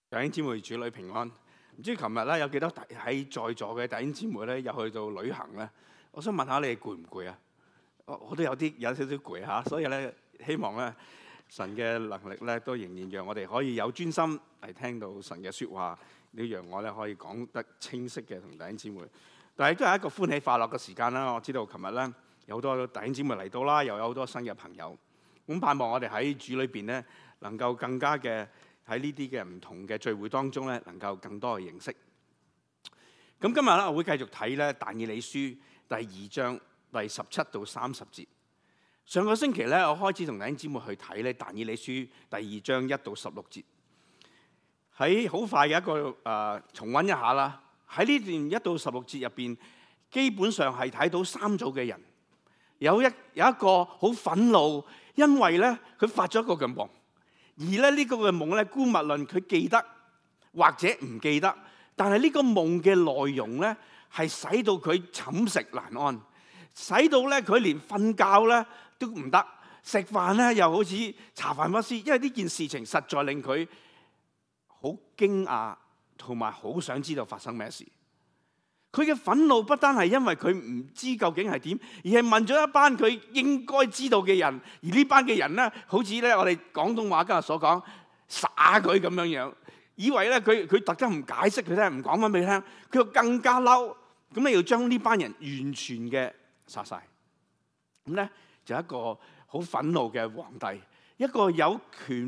弟兄姊妹，主女平安。唔知琴日咧有幾多喺在座嘅弟兄姊妹咧，又去到旅行咧？我想問下你哋攰唔攰啊？我都有少少攰嚇，所以咧希望咧神嘅能力咧都仍然讓我哋可以有專心嚟聽到神嘅説話，你讓我咧可以講得清晰嘅同弟兄姊妹。但係都係一個歡喜快樂嘅時間啦。我知道琴日咧有好多弟兄姊妹嚟到啦，又有好多新嘅朋友。咁盼望我哋喺主裏邊咧能夠更加嘅喺呢啲嘅唔同嘅聚會當中咧，能夠更多嘅認識。咁今日咧，我會繼續睇咧但以理書第2章第17到30節。上個星期咧，我開始同弟兄姊妹去睇咧但以理書第2章1到16節。喺好快嘅一個重溫一下啦。喺呢段1到16節入邊，基本上係睇到3組嘅人，有一個好憤怒，因為咧佢發咗一個嘅夢。而咧呢個嘅夢咧，姑勿論佢記得或者唔記得，但係呢個夢嘅內容咧，係使到佢寢食難安，使到咧佢連瞓覺咧都唔得，食飯咧又好似茶飯不思，因為呢件事情實在令佢好驚訝，同埋好想知道發生咩事。佢嘅憤怒不單係因為佢唔知究竟係點，而係問咗一班佢應該知道嘅人，而呢班嘅人咧，好似咧我哋廣東話今日所講耍佢咁樣，以為咧佢特登唔解釋佢聽，唔講翻俾佢聽，佢又更加嬲，咁你要將呢班人完全嘅殺晒。咁咧就一個好憤怒嘅皇帝，一個有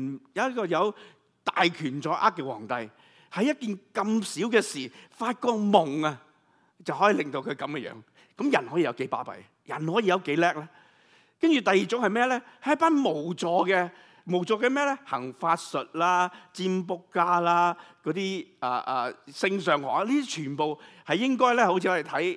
大權在握嘅皇帝，係一件咁少嘅事發個夢啊，就可以令到佢咁嘅樣。咁人可以有幾巴閉？人可以有幾叻咧？跟住第二種係咩咧？係一班無助嘅咩咧？行法術啦、占卜家啦、嗰啲聖上學呢啲全部係應該咧，好似我哋睇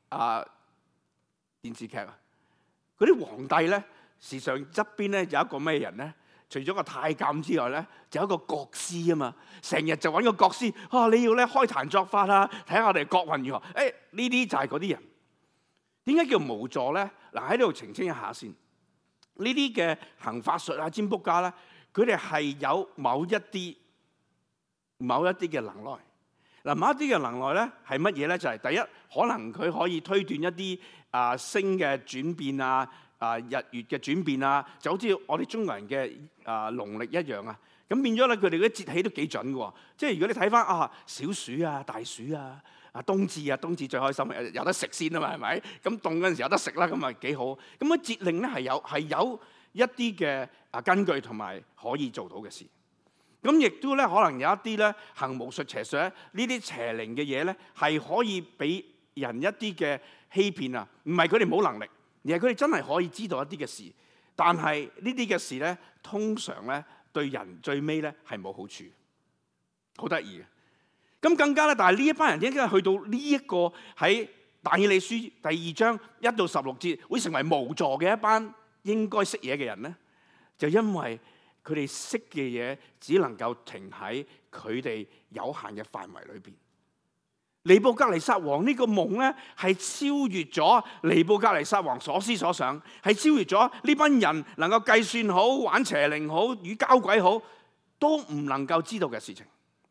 電視劇啊，嗰啲皇帝咧，時常側邊咧有一個咩人咧？除咗個太監之外咧，就有一個國師啊嘛，成日就揾個國師，你要咧開壇作法啊，睇下我哋國運如何。呢啲就係嗰啲人。點解叫無助咧？嗱，喺呢度澄清一下先。呢啲嘅行法術啊、占卜家咧，佢哋係有某一啲嘅能耐。嗱，某一啲嘅能耐咧係乜嘢咧？就係第一，可能佢可以推斷一啲星嘅轉變啊。日月嘅轉變啊，就好似我哋中國人嘅農曆一樣啊，咁變咗咧，佢哋嗰啲節氣都幾準嘅喎。即係如果你睇翻小暑啊、大暑啊、冬至最開心，有得食先啊嘛，係咪？咁凍嗰陣時有得食啦，咁咪幾好。咁嘅節令咧係有一啲嘅根據同埋可以做到嘅事。咁亦都咧可能有一啲咧行巫術邪術呢啲邪靈嘅嘢咧係可以俾人一啲嘅欺騙啊，唔係佢哋冇能力。而係佢哋真係可以知道一啲嘅事，但係呢啲嘅事咧，通常咧對人最尾咧係冇好處，好得意嘅。咁更加咧，但係呢一班人應該去到呢一個喺但以理書第2章1到16節，會成為無助嘅一班應該識嘢嘅人咧，就因為佢哋識嘅嘢只能夠停喺佢哋有限嘅範圍裏邊。尼布甲尼撒王呢個夢咧，係超越咗尼布甲尼撒王所思所想，係超越咗呢班人能夠計算好、玩邪靈好、與交鬼好，都唔能夠知道嘅事情，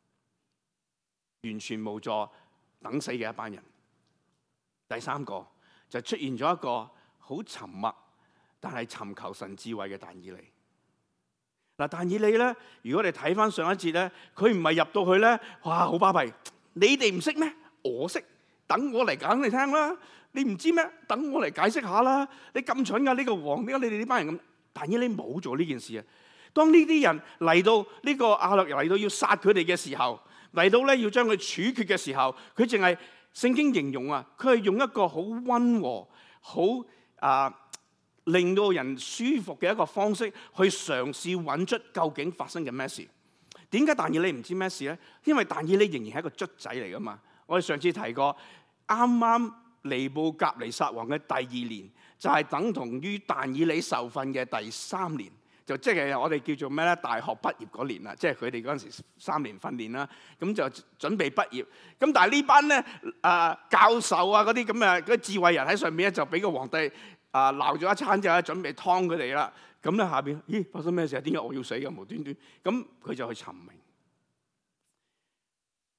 完全無助等死嘅一班人。第三個就出現咗一個好沉默，但係尋求神智慧嘅但以理。嗱，但以理咧，如果你睇翻上一節咧，佢唔係入到去咧，哇，好巴閉！你哋唔識咩？我識，等我嚟講你聽啦。你唔知咩？等我嚟解釋下啦。你咁蠢噶呢個王，點解你哋呢班人咁？但以理冇做呢件事啊。當呢啲人嚟到呢個亞略嚟到要殺佢哋嘅時候，嚟到咧要將佢處決嘅時候，佢淨係聖經形容啊，佢係用一個好溫和、好令到人舒服嘅一個方式去嘗試揾出究竟發生緊咩事。點解但以理唔知咩事咧？因為但以理仍然係一個卒仔嚟噶嘛。我哋上次提過，啱啱尼布甲尼撒王嘅第2年，就係等同於但以理受訓嘅第3年，就即係我哋叫做咩咧？大學畢業嗰年啦，即係佢哋嗰陣時3年訓練啦，咁就準備畢業。咁但係呢班咧教授啊嗰啲咁嘅嗰啲智慧人喺上面咧，就俾個皇帝鬧咗一餐之後咧，準備劏佢哋啦。咁咧下邊，咦，發生咩事啊？點解我要死嘅無端端？咁佢就去尋明。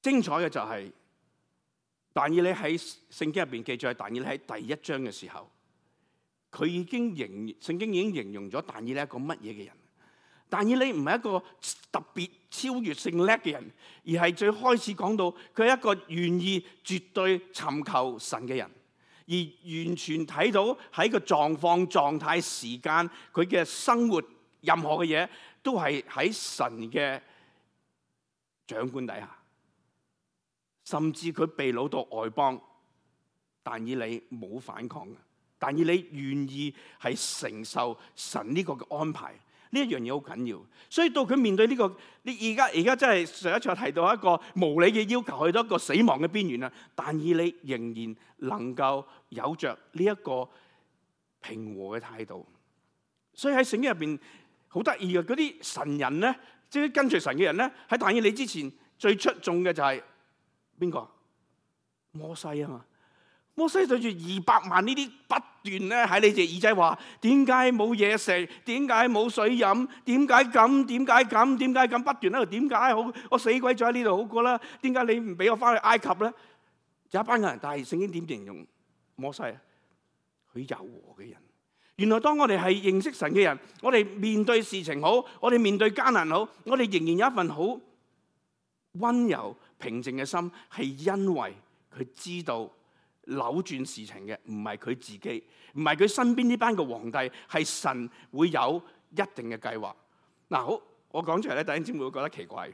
精彩嘅就係但以理喺聖經入邊記載，但以理喺第1章嘅時候，佢已經聖經已經形容咗但以理係一個乜嘢嘅人。但以理唔係一個特別超越性叻嘅人，而係最開始講到佢係一個願意絕對尋求神嘅人，而完全睇到喺個狀況、狀態、時間，佢嘅生活任何嘅嘢都係喺神嘅掌管底下。甚至佢被擄到外邦，但以理冇反抗嘅，但以理願意係承受神呢個嘅安排。呢一樣嘢好緊要，所以到佢面對呢個，你而家真係上一次提到一個無理嘅要求，去到一個死亡嘅邊緣啦。但以理仍然能夠有着呢一個平和嘅態度。所以喺聖經入邊好得意嘅嗰啲神人咧，即係跟隨神嘅人咧，喺但以理之前最出眾嘅就係邊個？摩西啊嘛。摩西對住200萬呢啲不斷咧喺你隻耳仔話：點解冇嘢食？點解冇水飲？點解咁？點解咁？點解咁？不斷喺度點解好？我死鬼咗喺呢度好過啦！點解你唔俾我翻去埃及咧？有一班人，但係聖經點形容摩西啊？佢柔和嘅人。原來當我哋係認識神嘅人，我哋面對事情好，我哋面對艱難好，我哋仍然有一份好溫柔平靜嘅心，係因為佢知道。扭轉事情嘅唔係佢自己，唔係佢身邊呢班嘅皇帝，係神會有一定嘅計劃。嗱，好，我講出嚟咧，弟兄姊妹會覺得奇怪，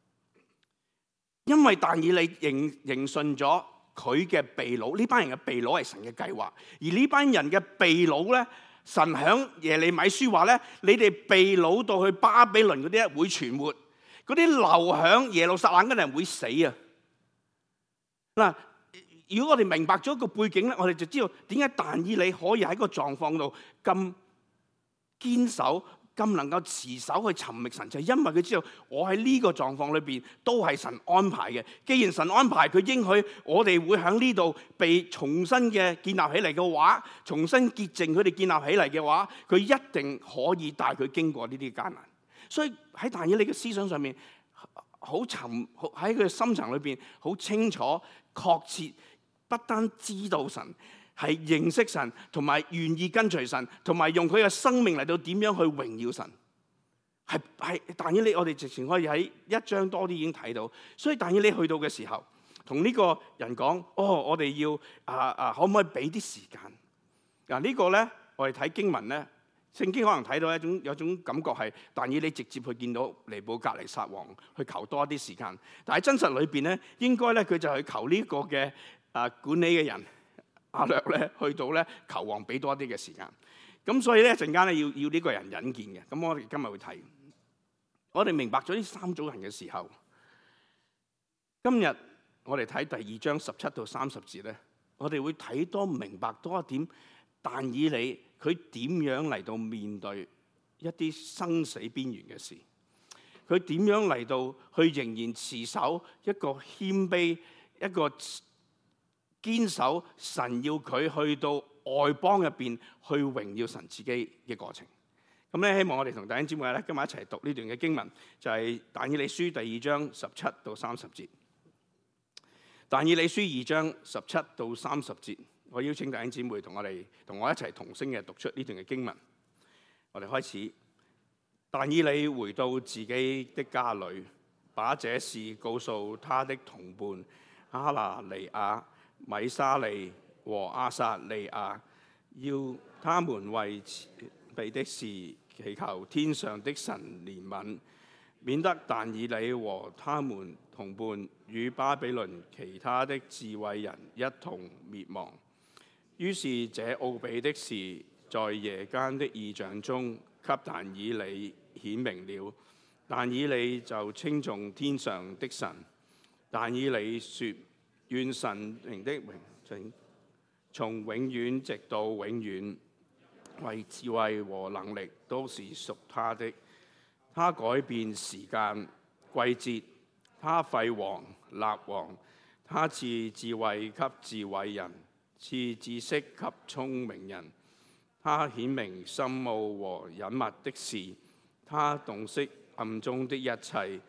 因為但以理認信咗佢嘅被擄，呢班人嘅被擄係神嘅計劃，而呢班人嘅被擄咧，神響耶利米書話咧，你哋被擄到去巴比倫嗰啲咧會存活，嗰啲留響耶路撒冷嘅人會死啊！嗱。如果我哋明白咗個背景咧，我哋就知道點解但以理可以喺個狀況度咁堅守、咁能夠持守去尋覓神，就係因為佢知道我喺呢個狀況裏邊都係神安排嘅。既然神安排，佢應許我哋會喺呢度被重新嘅建立起嚟嘅話，重新潔淨佢哋建立起嚟嘅話，佢一定可以帶佢經過呢啲艱難。所以喺但以理嘅思想上面，好沉喺佢嘅心層裏邊好清楚、確切。不單知道神，係認識神，同埋願意跟隨神，同埋用佢嘅生命嚟到點樣去榮耀神。係但以理我哋直情可以喺1章多啲已經睇到。所以但以理去到嘅時候，同呢個人講：我哋要可唔可以俾啲時間？嗱，呢個咧，我哋睇經文咧，聖經可能睇到有種感覺係但以理直接去見到尼布甲尼撒王，去求多一啲時間。但係真實裏邊咧，應該咧佢就去求呢個嘅。管理嘅人亞略咧，去到咧求王俾多啲嘅時間。咁所以咧陣間咧要呢個人引見嘅。咁我哋今日會睇，我哋明白咗呢3組人嘅時候，今日我哋睇第2章17到30節咧，我哋會睇多明白多一點，但以理佢點樣嚟到面對一啲生死邊緣嘅事，佢點樣嚟到去仍然持守一個謙卑一個。堅守神要佢去到外邦入邊去榮耀神自己嘅過程。咁咧，希望我哋同弟兄姊妹咧今日一齊讀呢段嘅經文，就係但以理書第2章17到30節。但以理書2章17到30節，我邀請弟兄姊妹同我一齊同聲嘅讀出呢段嘅經文。我哋開始。但以理回到自己的家裏，把這事告訴他的同伴哈拿尼亞、米沙利和亞撒利亞，要他們為前備的事祈求天上的神憐憫，免得但以理和他們同伴與巴比倫其他的智慧人一同滅亡。於是這奧秘的事在夜間的異象中給但以理顯明了。但以理就稱頌天上的神。但以理說：願神名的榮景從永遠直到永遠，為智慧和能力都是屬他的。他改變時間季節，他廢王立王，他賜智慧給智慧人，賜知識給聰明人。他顯明深奧和隱密的事，他洞悉暗中的一切。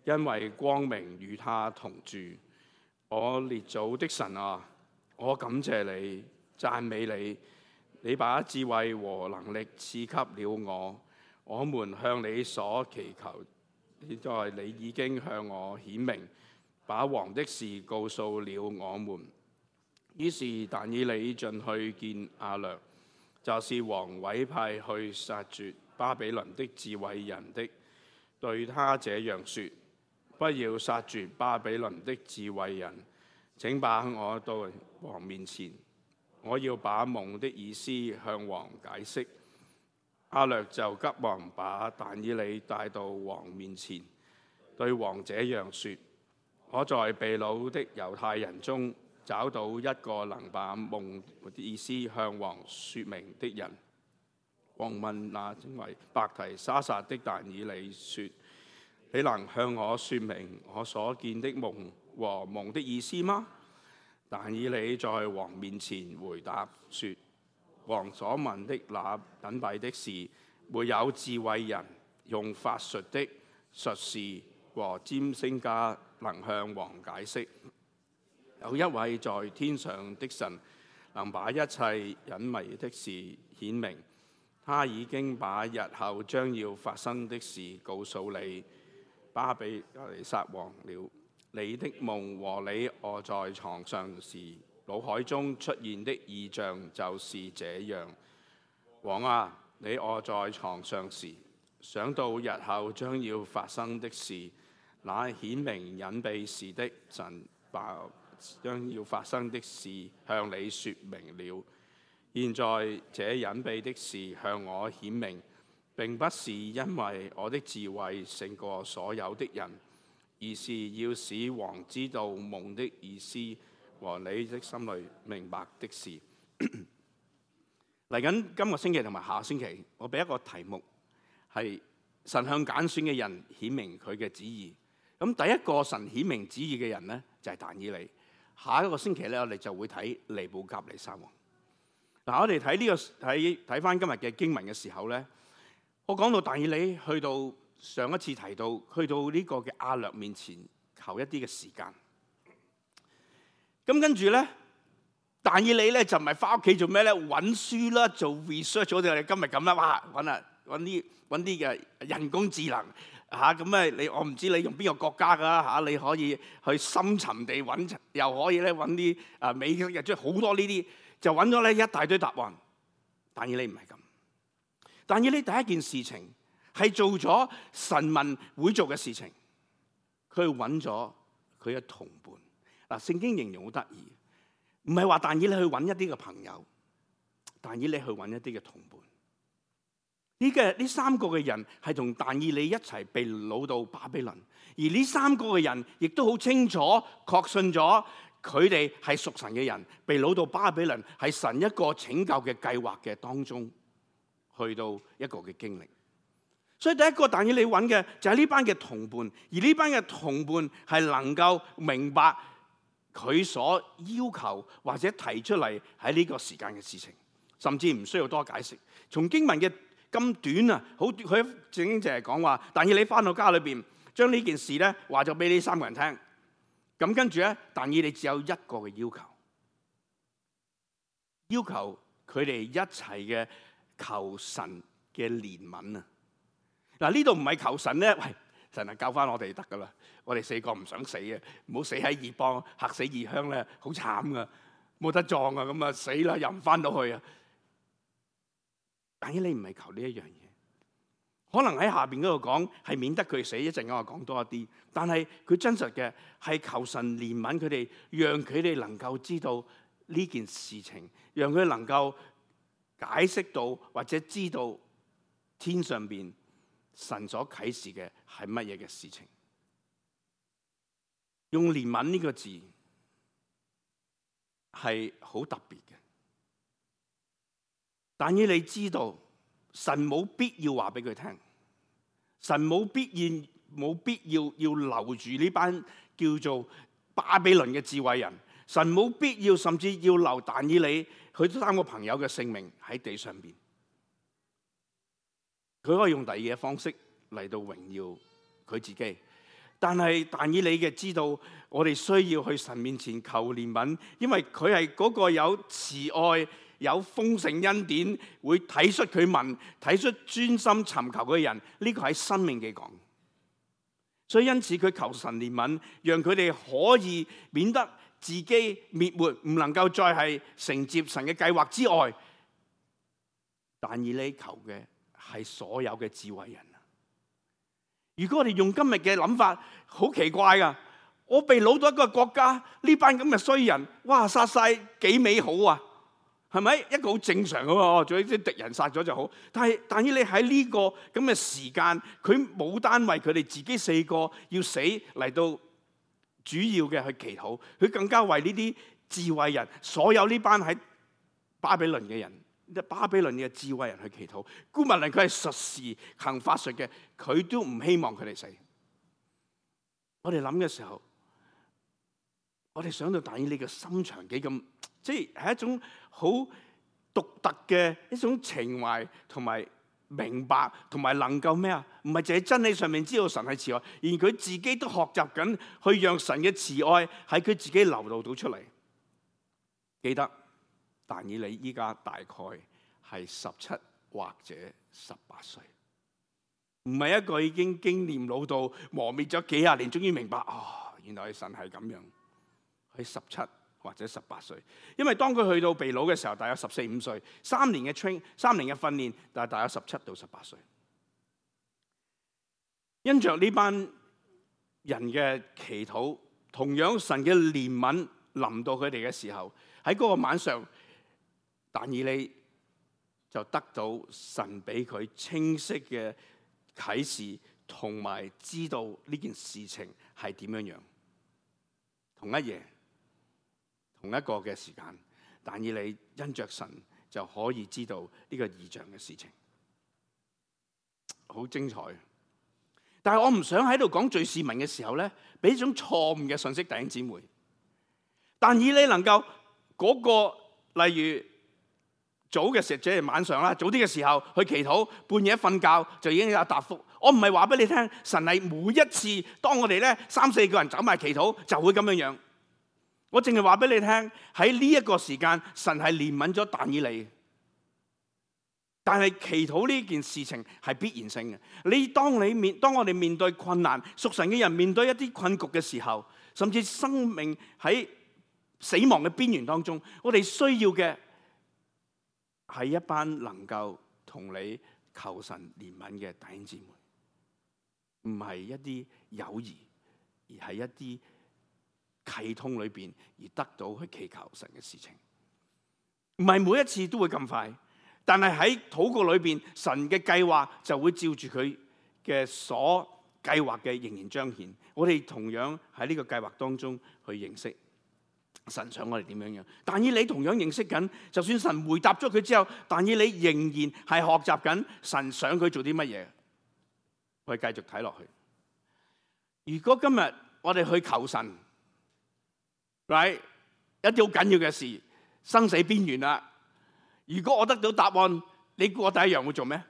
因為光明與他同住。我列祖的神啊，我感謝你，讚美你。你把智慧和能力賜給了我。我們向你所祈求，現在你已經向我顯明，把王的事告訴了我們。於是但以理進去見亞略，就是王委派去殺絕巴比倫的智慧人的，對他這樣說：不要殺絕巴比倫的智慧人，請把我到王面前，我要把夢的意思向王解釋。亞略就急忙把但以理帶到王面前，對王這樣說：我在被擄的猶太人中找到一個能把夢的意思向王說明的人。王問那稱為伯提沙撒的但以理說：你能向我說明我所見的夢和夢的意思嗎？但以理在王面前回答說：王所問的那隱蔽的事，沒有智慧人用法術的術士和占星家能向王解釋。有一位在天上的神能把一切隱秘的事顯明，他已經把日後將要發生的事告訴你，巴比薩王了。你的夢和你臥在床上時腦海中出現的異象就是這樣。王啊，你臥在床上時想到日後將要發生的事，那顯明隱秘事的神把將要發生的事向你說明了。現在這隱秘的事向我顯明，並不是因為我的智慧勝過所有的人，而是要使王知道夢的意思和你的心裏明白的事。嚟緊今個星期同埋下星期，我俾一個題目係神向揀選嘅人顯明佢嘅旨意。咁第一個神顯明旨意嘅人呢，就係但以理。下一個星期咧，我哋就會睇尼布甲尼撒王。嗱，我哋睇呢個睇翻今日嘅經文嘅時候咧，我講到但以理去到上一次提到去到呢個嘅亞略面前求一啲嘅時間。咁跟住咧，但以理咧就唔係翻屋企做咩咧？揾書啦，做 research，好似我哋今日咁啦，哇！揾啲嘅人工智能嚇，咁我唔知你用邊個國家㗎嚇，你可以去深層地揾，又可以咧揾啲美嘅，即係好多呢啲，就揾咗咧一大堆答案。但以理唔係咁，但以理第一件事情係做咗神民會做嘅事情，佢揾咗佢嘅同伴。嗱，聖經形容好得意，唔係話但以理去揾一啲嘅朋友，但以理去揾一啲嘅同伴。呢三個嘅人係同但以理一齊被擄到巴比倫，而呢三個嘅人亦都好清楚確信咗佢哋係屬神嘅人，被擄到巴比倫係神一個拯救嘅計劃嘅當中，去到一個嘅經歷。所以第一個但以理揾嘅就係呢班嘅同伴，而呢班嘅同伴係能夠明白佢所要求或者提出嚟喺呢個時間嘅事情，甚至唔需要多解釋。從經文嘅咁短啊，好短，佢正經就係講話，但以理翻到家裏邊，將呢件事咧話咗俾呢三個人聽。咁跟住咧，但以理只有一個嘅要求，要求佢哋一齊嘅求神嘅憐憫啊！嗱，呢度唔係求神咧，喂，神係救翻我哋得噶啦，我哋四個唔想死嘅，唔好死喺異邦，嚇死異鄉咧，好慘噶，冇得葬啊，咁啊死啦，又唔翻到去啊！但以理唔係求呢一樣嘢，可能喺下邊嗰度講係免得佢死，一陣間我講多一啲。但係佢真實嘅係求神憐憫佢哋，讓佢哋能夠知道呢件事情，讓佢能夠解釋到或者知道天上邊神所啟示嘅係乜嘢嘅事情。用憐憫呢個字係好特別嘅。但以理知道神冇必要話俾佢聽，神冇必要留住呢班叫做巴比倫嘅智慧人，神冇必要甚至要留但以理佢三個朋友嘅性命喺地上邊，佢可以用第二嘅方式嚟到榮耀佢自己。 但係但以理嘅知道，我哋需要去神面前求憐憫，因為佢係嗰個有慈愛、有豐盛恩典，會體恤佢民、體恤專心尋求嘅人。呢個喺申命記講。所以因此佢求神憐憫，讓佢哋可以免得自己滅沒，唔能夠再係承接神嘅計劃之外。但以理求嘅係所有嘅智慧人。如果我哋用今日嘅諗法，好奇怪噶！我被擄到一個國家，呢班咁嘅衰人，哇，殺晒幾美好啊，係咪？一個好正常噶喎，仲有啲敵人殺咗就好。但以理喺呢個咁嘅時間，佢冇單為佢哋自己4個要死嚟到主要嘅去祈禱，佢更加為呢啲智慧人，所有呢班喺巴比倫嘅人。巴比倫嘅智慧人去祈禱，姑勿論佢係術士行法術嘅，佢都唔希望佢哋死。我哋諗嘅時候，我哋想到但以理嘅心腸幾咁，即係一種好獨特嘅一種情懷，同埋明白，同埋能夠咩啊？唔係淨係真理上面知道神係慈愛，而佢自己都學習緊去讓神嘅慈愛喺佢自己流露到出嚟。記得。但以理依家大概係17或者18歲，唔係一個已經經驗老到磨滅咗幾廿年，終於明白原來神係咁樣。佢17或者18歲，因為當佢去到被擄嘅時候，大約14、15歲，3年嘅訓練，但係大約17到18歲。因着呢班人嘅祈禱，同樣神嘅憐憫臨到佢哋嘅時候，喺嗰個晚上。但以理就得到神俾佢清晰嘅啟示，同埋知道呢件事情係點樣樣。同一夜，同一個嘅時間，但以理因着神就可以知道呢個異象嘅事情，好精彩。但係我唔想喺度講敘事文嘅時候咧，俾一種錯誤嘅信息弟兄姊妹。但以理能夠嗰個例如。早嘅時候，即係晚上啦，早啲嘅時候去祈禱，半夜瞓覺就已經有答覆。我唔係話俾你聽，神係每一次當我哋咧3、4個人走埋祈禱就會咁樣樣。我淨係話俾你聽，喺呢一個時間，神係憐憫咗但以理。但係祈禱呢件事情係必然性嘅。當我哋面對困難，屬神嘅人面對一啲困局嘅時候，甚至生命喺死亡嘅邊緣當中，我哋需要嘅。係一班能夠同你求神憐憫嘅弟兄姊妹，唔係一啲友誼，而係一啲契通裏邊而得到去祈求神嘅事情。唔係每一次都會咁快，但係喺禱告裏邊，神嘅計劃就會照住佢嘅所計劃嘅仍然彰顯。我哋同樣喺呢個計劃當中去認識。神想我哋點樣樣？但以理同樣認識緊，就算神回答咗佢之後，但以理仍然係學習緊神想佢做啲乜嘢。我哋繼續睇落去。如果今日我哋去求神，一啲好緊要嘅事，生死邊緣啦。如果我得到答案，你估我第一樣會做咩？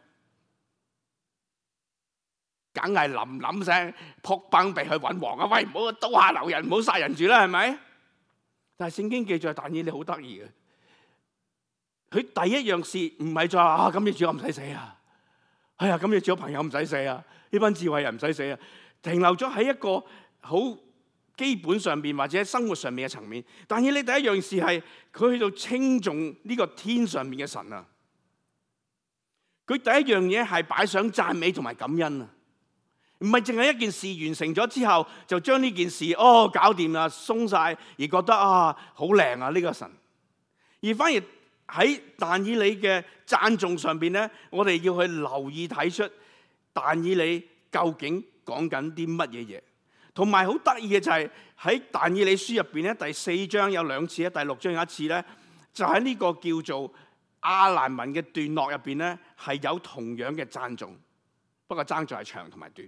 梗係冧聲撲崩鼻去揾王啊！喂，唔好刀下留人，唔好殺人住啦，係咪？但係聖經記載，但以理好得意嘅，佢第一樣事唔係再話咁你主我唔使死啊，哎呀咁你主我朋友唔使死啊，呢班智慧人唔使死啊，停留咗喺一個好基本上邊或者生活上面嘅層面。但以理第一樣事係佢去到稱頌呢個天上面嘅神啊，佢第一樣嘢係擺上讚美同埋感恩啊。唔係淨係一件事完成咗之後，就將呢件事搞掂啦，鬆晒，而覺得好靚啊呢個神。而反而喺但以理嘅讚頌上邊咧，我哋要去留意睇出但以理究竟講緊啲乜嘢嘢。同埋好得意嘅就係喺但以理書入邊咧，第4章有2次，第6章有1次咧，就喺呢個叫做亞蘭文嘅段落入邊咧，係有同樣嘅讚頌，不過爭在係長同埋短。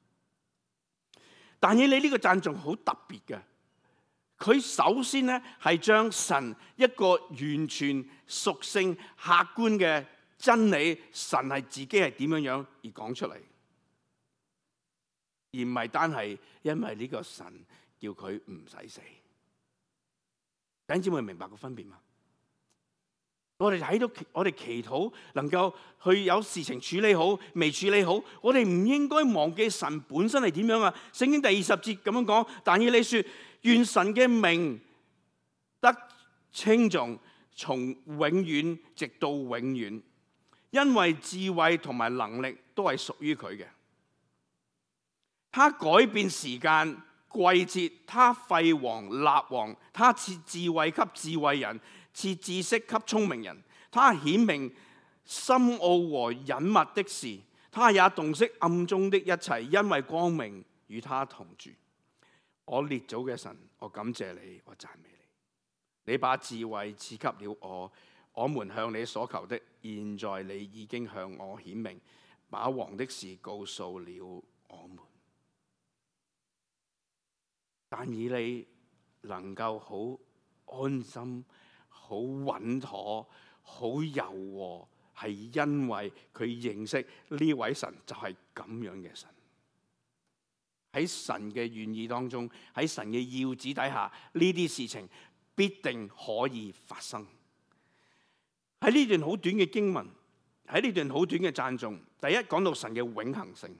但以理呢個讚頌好特別嘅，佢首先咧係將神一個完全屬性、客觀嘅真理，神係自己係點樣樣而講出嚟。 而唔係單係因為呢個神叫佢唔使死。弟兄姊妹明白個分別嗎？我哋睇到我哋祈禱能夠去有事情處理好，未處理好，我哋唔應該忘記神本身係點樣啊！聖經第20節咁樣講，但以理說：願神嘅名得稱頌，從永遠直到永遠，因為智慧同埋能力都係屬於佢嘅。他改變時間季節，他廢王立王，他賜智慧給智慧人，賜知識給聰明人。他顯明深奧和隱密的事，他也洞悉暗中的一切，因為光明與他同住。我列祖嘅神，我感謝你，我讚美你。你把智慧賜給了我，我們向你所求的，現在你已經向我顯明，把王的事告訴了我們。但以理能夠好安心、好穩妥、好柔和，係因為佢認識呢位神就係咁樣嘅神。喺神嘅願意當中，喺神嘅要旨底下，呢啲事情必定可以發生。喺呢段好短嘅經文，喺呢段好短嘅讚頌，第一講到神嘅永恆性。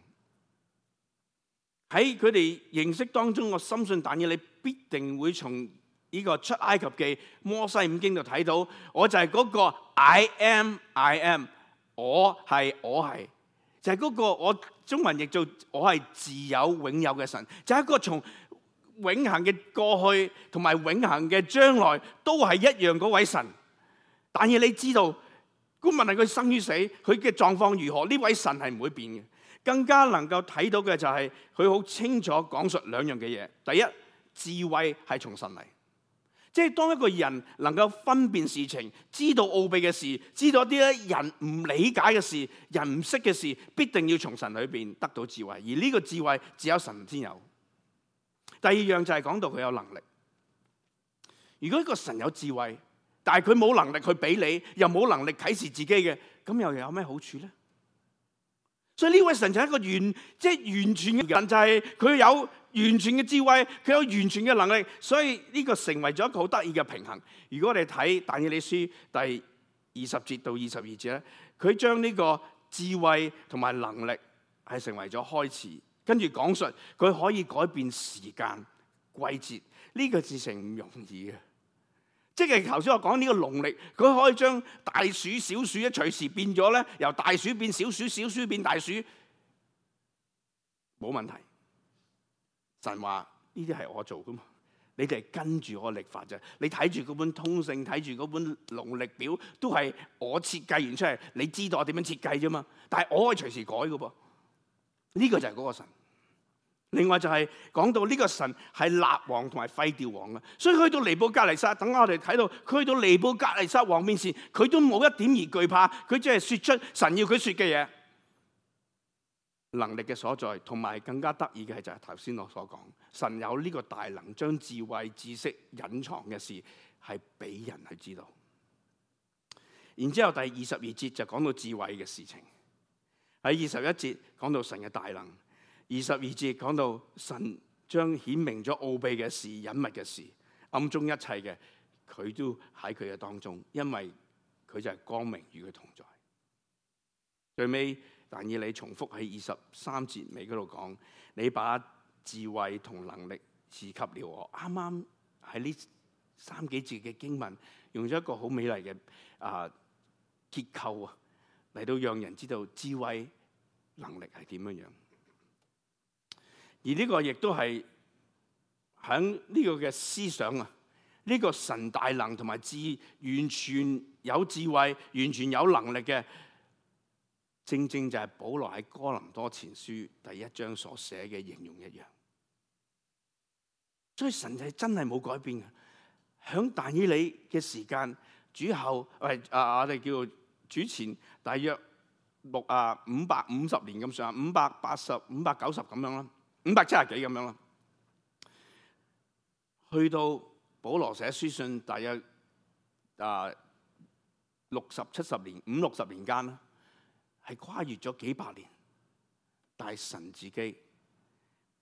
喺佢哋認識當中，我深信但以理必定會從呢個出埃及記摩西五經度睇到，我就係嗰個 I am， 我係，就係嗰個我中文譯做我係自有永有嘅神，就係一個從永恆嘅過去同埋永恆嘅將來都係一樣嗰位神。但以理知道，咁問係佢生於死，佢嘅狀況如何？呢位神係唔會變嘅。更加能夠睇到嘅就係佢好清楚講述兩樣嘅嘢。第一，智慧係從神嚟，即係當一個人能夠分辨事情，知道奧秘嘅事，知道一啲咧人唔理解嘅事，人唔識嘅事，必定要從神裏邊得到智慧。而呢個智慧只有神先有。第二樣就係講到佢有能力。如果一個神有智慧，但係佢冇能力去俾你，又冇能力啟示自己嘅，咁又有咩好處咧？所以呢位神就係一個完全嘅人，就係佢有完全嘅智慧，佢有完全嘅能力，所以呢個成為咗一個好得意嘅平衡。如果我哋睇但以理書第20節到22節咧，佢將呢個智慧同埋能力係成為咗開始，跟住講述佢可以改變時間季節，呢個事情唔容易嘅。即係頭先我講呢個農曆，佢可以將大暑小暑一隨時變咗咧，由大暑變小暑，小暑變大暑，冇問題。神話呢啲係我做噶嘛，你哋係跟住我曆法啫。你睇住嗰本通勝，睇住嗰本農曆表，都係我設計完出嚟，你知道我點樣設計啫嘛。但係我可以隨時改噶噃，呢個就係嗰個神。另外就係講到呢個神係立王同埋廢掉王嘅，所以去到尼布甲尼撒，等我哋睇到佢去到尼布甲尼撒王面前，佢都冇一點而懼怕，佢只係說出神要佢說嘅嘢。能力嘅所在，同埋更加得意嘅係就係頭先我所講，神有呢個大能，將智慧知識隱藏嘅事係俾人去知道。然之後第22節就講到智慧嘅事情，喺21節講到神嘅大能。22節講到神將顯明咗奧秘嘅事、隱密嘅事、暗中一切嘅，佢都喺佢嘅當中，因為佢就係光明與佢同在。最尾但以理重複喺23節尾嗰度講：你把智慧同能力賜給了我。啱啱喺呢3幾節嘅經文，用咗一個好美麗嘅結構啊，嚟到讓人知道智慧能力係點樣樣。而呢個亦都係喺呢個嘅思想啊，呢個神大能同埋完全有智慧、完全有能力嘅，正正就係保羅喺哥林多前書第1章所寫嘅形容一樣。所以神係真係冇改變嘅。喺但以理嘅時間主後，我哋叫做主前大約550年咁上下，580、590咁樣啦。570幾咁樣啦，去到保羅寫書信大約60、70年，50、60年間啦，係跨越咗幾百年，但係神自己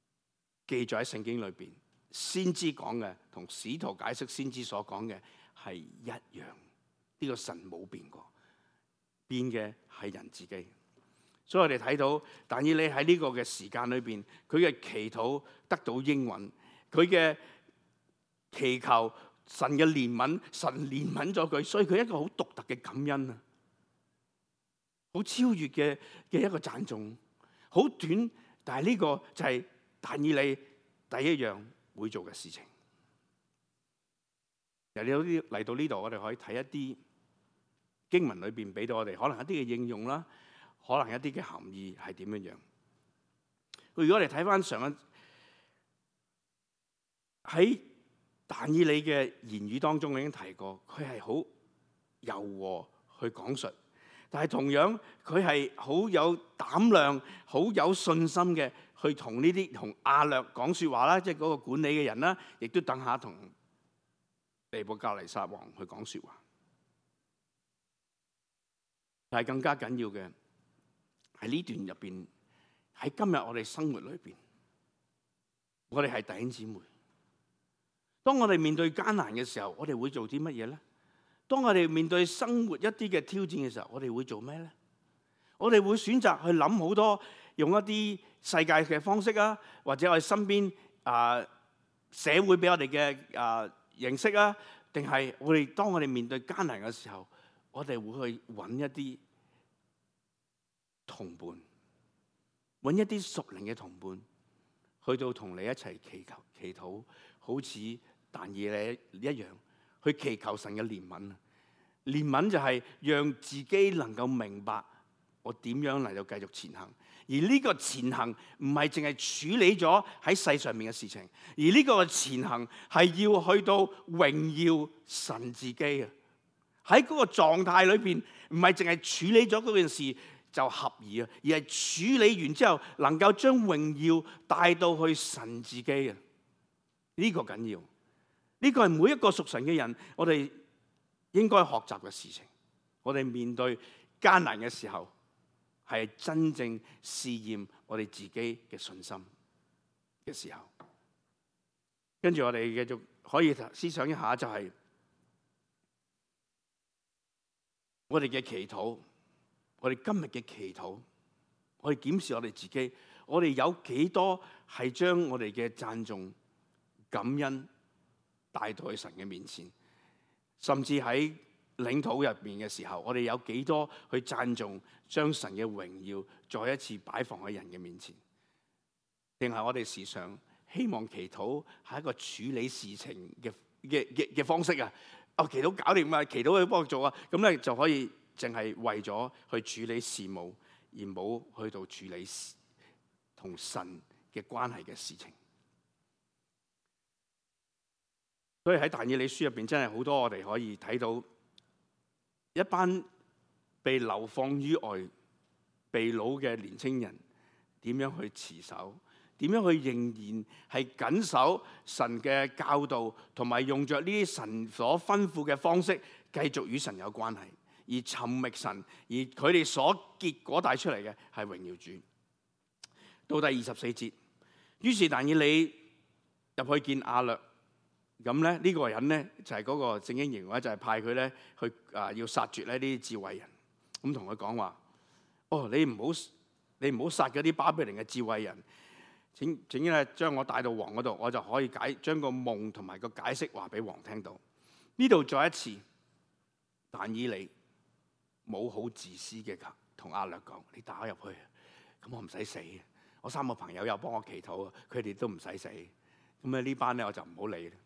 記載喺聖經裏邊，先知講嘅同使徒解釋先知所講嘅係一樣。呢個神冇變過，變嘅係人自己。所以我哋睇到但以理喺呢個嘅時間裏邊，佢嘅祈禱得到應允，佢嘅祈求神嘅憐憫，神憐憫咗佢，所以佢一個好獨特嘅感恩啊，好超越嘅一個讚頌，好短，但係呢個就係但以理第一樣會做嘅事情。嚟到呢度，我哋可以睇一啲經文裏邊俾到我哋，可能一啲嘅應用啦，可能一啲嘅含義係點樣樣。如果我哋睇翻上一喺但以理嘅言語當中，我已經提過，佢係好柔和去講述，但係同樣佢係好有膽量、好有信心嘅去同呢啲同亞略講說話啦，即係嗰個管理嘅人啦，亦都等下同尼布甲尼撒王去講說話。但係更加緊要嘅喺呢段入邊，喺今日我哋生活裏邊，我哋係弟兄姊妹。當我哋面對艱難嘅時候，我哋會做啲乜嘢咧？當我哋面對生活一啲嘅挑戰嘅時候，我哋會做咩咧？我哋會選擇去諗好多，用一啲世界嘅方式啊，或者我哋身邊社會俾我哋嘅認識啊，定係當我哋面對艱難嘅時候，我哋會去揾一啲同伴，揾一啲屬靈嘅同伴，去到同你一齊祈禱，好似但以理一樣，去祈求神嘅憐憫。憐憫就係讓自己能夠明白我點樣嚟到繼續前行。而呢個前行唔係淨係處理咗喺世上面嘅事情，而呢個前行係要去到榮耀神自己啊！喺嗰個狀態裏邊，唔係淨係處理咗嗰件事就合宜啊，而係處理完之後能夠將榮耀帶到去神自己啊！呢個緊要，呢個係每一個屬神嘅人，我哋應該學習嘅事情。我哋面對艱難嘅時候，係真正試驗我哋自己嘅信心嘅時候。跟住我哋繼續可以思想一下，就係我哋嘅祈禱，我哋今日嘅祈禱，我哋檢視我哋自己，我哋有幾多係將我哋嘅讚頌、感恩帶到去神嘅面前，甚至喺領土入邊嘅時候，我哋有幾多去讚頌，將神嘅榮耀再一次擺放喺人嘅面前？定係我哋時常希望祈禱係一個處理事情嘅方式啊？祈禱搞掂啊，祈禱去幫我做啊，咁咧就可以淨係為咗去處理事務，而冇去到處理同神嘅關係嘅事情。所以喺但以理書入邊，真係好多我哋可以睇到一班被流放於外、被擄嘅年青人點樣去持守，點樣去仍然係緊守神嘅教導，同埋用着呢啲神所吩咐嘅方式，繼續與神有關係，而尋覓神，而佢哋所結果帶出嚟嘅係榮耀主。到第24節，於是但以理入去見亞略。咁咧呢個人咧就係嗰個聖經形容咧，就係派佢咧去要殺絕呢啲智慧人，咁同佢講話：你唔好殺嗰啲巴比倫嘅智慧人，請咧將我帶到王嗰度，我就可以將個夢同埋個解釋話俾王聽到。呢度再一次，但以理冇好自私嘅同亞略講：你打入去，咁我唔使死，我3個朋友又幫我祈禱，佢哋都唔使死，咁呢班咧我就唔好理。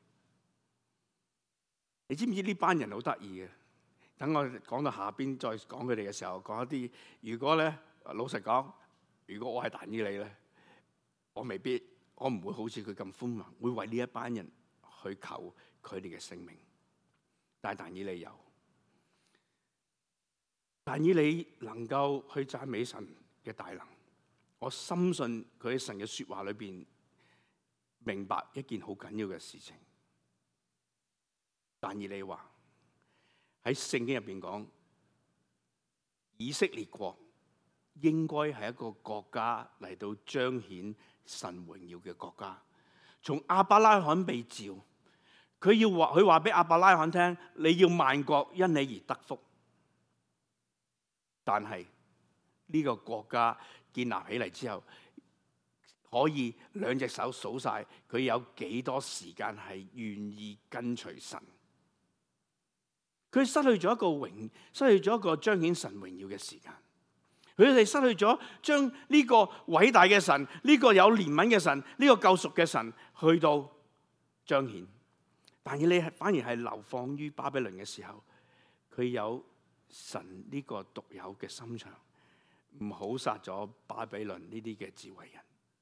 你知唔知呢班人好得意嘅？等我講到下邊再講佢哋嘅時候，講一啲。如果咧，老實講，如果我係但以理咧，我唔會好似佢咁寬宏，會為呢一班人去求佢哋嘅性命。但係但以理有，但以理能夠去讚美神嘅大能，我深信佢喺神嘅說話裏邊明白一件好緊要嘅事情。但以理話喺聖經入邊講，以色列國應該係一個國家嚟到彰顯神榮耀嘅國家。從亞伯拉罕被召，佢話俾亞伯拉罕聽，你要萬國因你而得福。但係呢個國家建立起嚟之後，可以兩隻手數晒佢有幾多時間係願意跟隨神。佢失去咗一個彰顯神榮耀嘅時間。佢哋失去咗將呢個偉大嘅神，呢個有憐憫嘅神，呢個救贖嘅神去到彰顯。但係你反而係流放於巴比倫嘅時候，佢有神呢個獨有嘅心腸，唔好殺咗巴比倫呢啲嘅智慧人。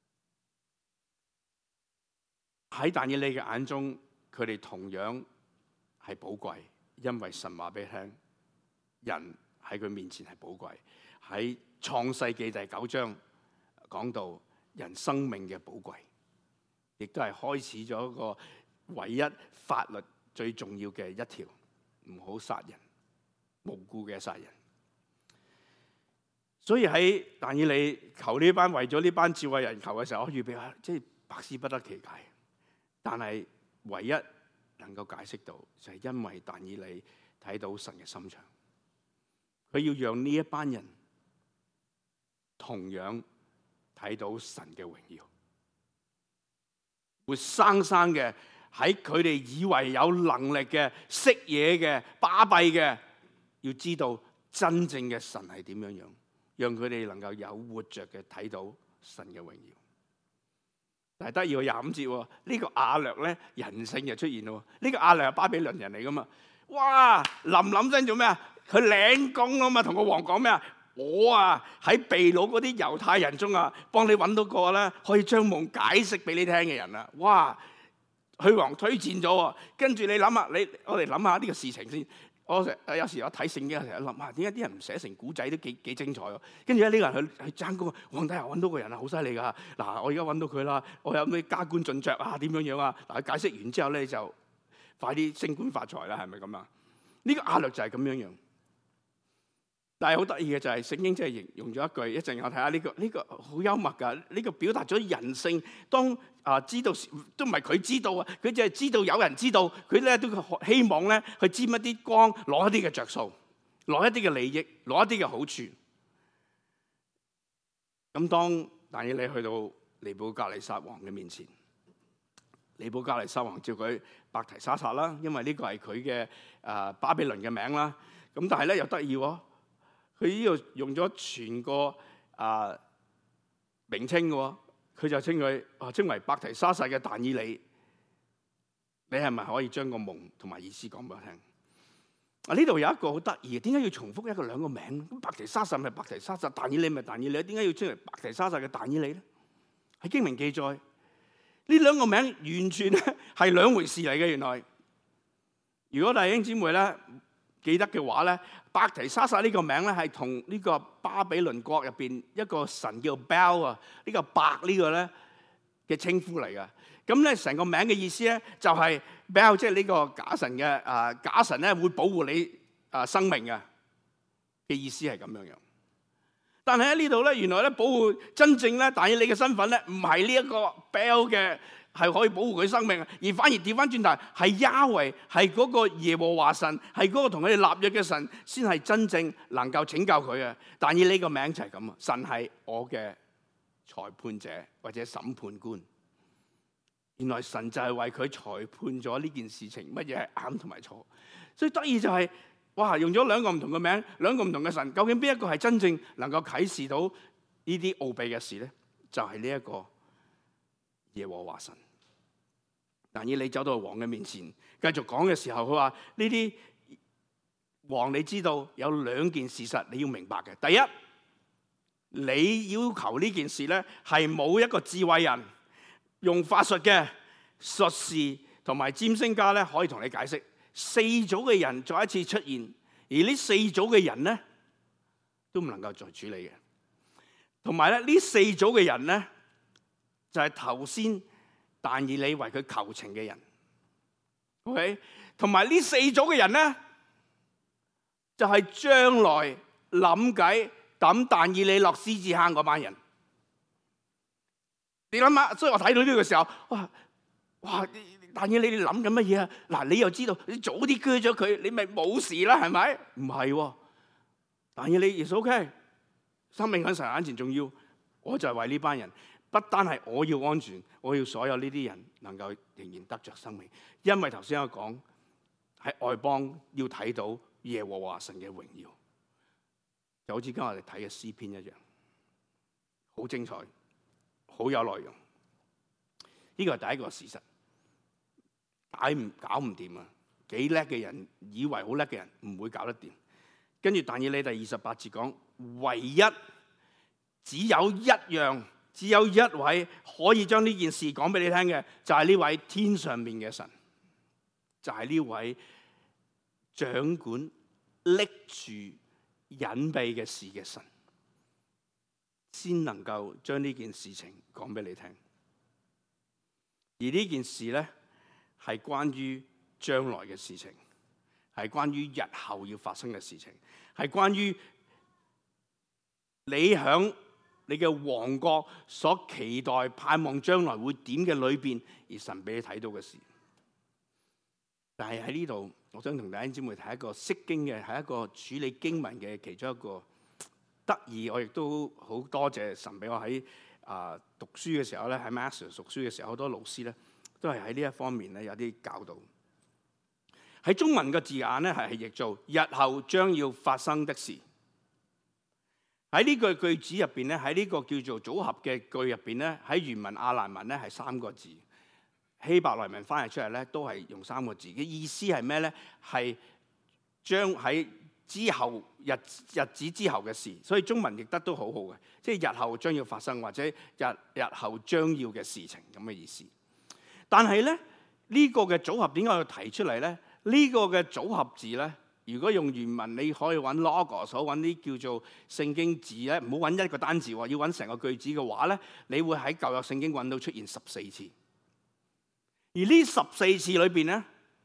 喺但以理嘅眼中，佢哋同樣係寶貴，因為神話俾你聽，人喺佢面前係寶貴。喺創世記第9章講到人生命嘅寶貴，亦都係開始咗一個唯一法律最重要嘅一條，唔好殺人，無辜嘅殺人。所以喺但以理求呢班為咗呢班智慧人求嘅時候，我預備下，即係百思不得其解。但係唯一能夠解釋到，就係因為但以理睇到神嘅心腸，佢要讓呢一班人同樣睇到神嘅榮耀，活生生嘅喺佢哋以為有能力嘅、識嘢嘅、巴閉嘅，要知道真正嘅神係點樣樣，讓佢哋能夠有活着嘅睇到神嘅榮耀。但係得意喎，25節呢個亞略咧，人性就出現咯。呢個亞略係巴比倫人嚟噶嘛？哇！冧聲做咩啊？佢領功啊嘛，同個王講咩啊？我啊喺被擄嗰啲猶太人中啊，幫你揾到個咧可以將夢解釋俾你聽嘅人啊！哇！去王推薦咗喎，跟住你諗下，我哋諗下呢個事情先。有時我睇聖經嘅時候諗下，點解啲人唔寫成古仔都幾精彩喎？跟住咧呢個人去爭功，皇帝又揾到個人啊，好犀利噶！嗱，我而家揾到佢啦，我有咩加官進爵啊？點樣樣啊？嗱，佢解釋完之後咧就快啲升官發財啦，係咪咁啊？呢個亞略就係咁樣樣。但係好得意嘅就係聖經即係形容咗一句，一陣我睇下呢個好幽默㗎。呢個表達咗人性。當知道都唔係佢知道啊，佢就係知道有人知道，佢咧都希望咧去沾一啲光，攞一啲嘅着數，攞一啲嘅利益，攞一啲嘅好處。咁當但以理去到尼布甲尼撒王嘅面前，尼布甲尼撒王叫佢伯提沙撒啦，因為呢個係佢嘅巴比倫嘅名啦。咁但係咧又得意喎。佢呢度用咗全個名稱嘅，佢就稱佢稱為伯提沙撒嘅但以理。你係咪可以將個夢同埋意思講俾我聽？呢度有一個好得意嘅，點解要重複兩個名？咁伯提沙撒咪伯提沙撒，但以理咪但以理，點解要稱為伯提沙撒嘅但以理咧？喺經文記載，呢兩個名完全咧係兩回事嚟嘅。原來，如果弟兄姊妹咧記得嘅話咧，伯提沙撒呢個名咧係同呢個巴比倫國入邊一個神叫 Bel 啊，呢個伯呢個咧嘅稱呼嚟噶。咁咧成個名嘅意思咧就係 Bel， 即係呢個假神嘅假神咧會保護你生命嘅意思係咁樣樣。但係喺呢度咧，原來咧保護真正咧但以理嘅身份咧唔係呢一個 Bel 嘅。係可以保護佢生命，而反而調翻轉頭係亞維，係嗰個耶和華神，係嗰個同佢哋立約嘅神，先係真正能夠拯救佢嘅。但以理個名就係咁啊，神係我嘅裁判者或者審判官。原來神就係為佢裁判咗呢件事情，乜嘢係啱同埋錯。所以得意就係，哇！用咗兩個唔同嘅名，兩個唔同嘅神，究竟邊一個係真正能夠啟示到呢啲奧秘嘅事咧？就係呢一個耶和華神。但以理走到王嘅面前，繼續講嘅時候，佢話呢啲王，你知道有兩件事實你要明白嘅。第一，你要求呢件事咧，係冇一個智慧人用法術嘅術士同埋占星家咧，可以同你解釋。四組嘅人再一次出現，而呢四組嘅人咧，都唔能夠再處理嘅。同埋咧，呢四組嘅人咧，就係頭先但以理為佢求情嘅人 ，OK， 同埋呢四組嘅人咧，就係將來諗計抌但以理落獅子坑嗰班人。你諗下，所以我睇到呢個時候，哇！但以理你諗緊乜嘢啊？嗱，你又知道，你早啲鋸咗佢，你咪冇事啦，係咪？唔係喎，但以理亦都 OK， 生命喺神眼前重要。我就係為呢班人，不單係我要安全，我要所有呢啲人能夠仍然得着生命。因為頭先我講喺外邦要睇到耶和華神嘅榮耀，就好似今日我哋睇嘅詩篇一樣，好精彩，好有內容。呢個係第一個事實。搞唔掂啊！幾叻嘅人，以為好叻嘅人唔會搞得掂。跟住但以理第28節講，唯一只有一樣，只有一位可以將呢件事講俾你聽嘅，就係呢位天上面嘅神，就係呢位掌管拎住隱秘嘅事嘅神，先能夠將呢件事情講俾你聽。而呢件事咧，係關於將來嘅事情，係關於日後要發生嘅事情，係關於你響你嘅王國所期待盼望將來會點嘅裏邊，而神俾你睇到嘅事。但係喺呢度，我想同弟兄姊妹睇一個釋經嘅，係一個處理經文嘅其中一個得意。我亦都好多謝神俾我喺讀書嘅時候咧，喺 Master 讀書嘅時候，好多老師咧都係喺呢一方面咧有啲教導。喺中文嘅字眼咧係譯做日後將要發生的事。喺呢句句子入邊咧，喺呢個叫做組合嘅句入邊咧，喺原文亞蘭文咧係3個字，希伯來文翻譯出嚟咧都係用3個字嘅意思係咩咧？係將喺之後日子之後嘅事，所以中文譯得都好好嘅，即係日後將要發生或者日後將要嘅事情咁嘅意思。但係咧呢個嘅組合點解要提出嚟咧？呢個嘅組合字咧，如果用原文你可以揾 logos， 揾啲叫做聖經字咧，唔好揾一個單字喎，要揾成個句子嘅話咧，你會喺舊約聖經揾到出現14次。而呢14次裏邊咧，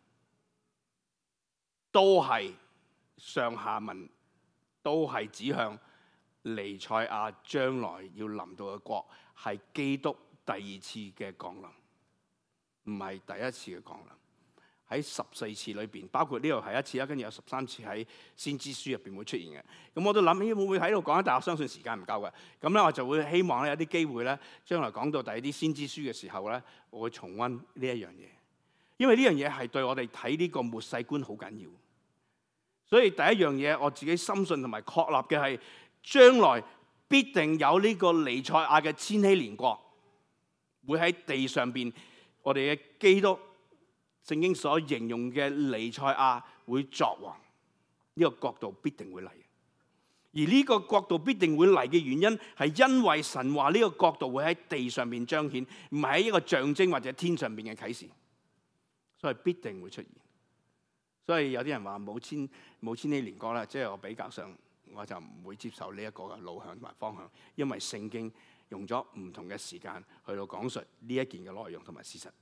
都係上下文都係指向彌賽亞將來要臨到嘅國，係基督第2次嘅降臨，唔係第1次嘅降臨。喺14次裏邊，包括呢度係1次啦，跟住有13次喺先知書入邊會出現嘅。咁我都諗會唔會喺度講？但我相信時間唔夠嘅。咁咧我就會希望咧有啲機會咧，將來講到第啲先知書嘅時候咧，我會重溫呢一樣嘢，因為呢樣嘢係對我哋睇呢個末世觀好緊要。所以第一樣嘢我自己深信同埋確立嘅係，將來必定有呢個彌賽亞嘅千禧年國，會喺地上邊，我哋嘅基督。聖經所形容嘅彌賽亞會作王，呢個國度必定會嚟。而呢個國度必定會嚟嘅原因，係因為神話呢個國度會喺地上面彰顯，唔係喺一個象徵或者天上邊嘅啟示，所以必定會出現。所以有啲人話冇千禧年國啦，即係我比較上，我就唔會接受呢一個嘅路向同埋方向，因為聖經用咗唔同嘅時間去到講述呢一件嘅內容同埋事實。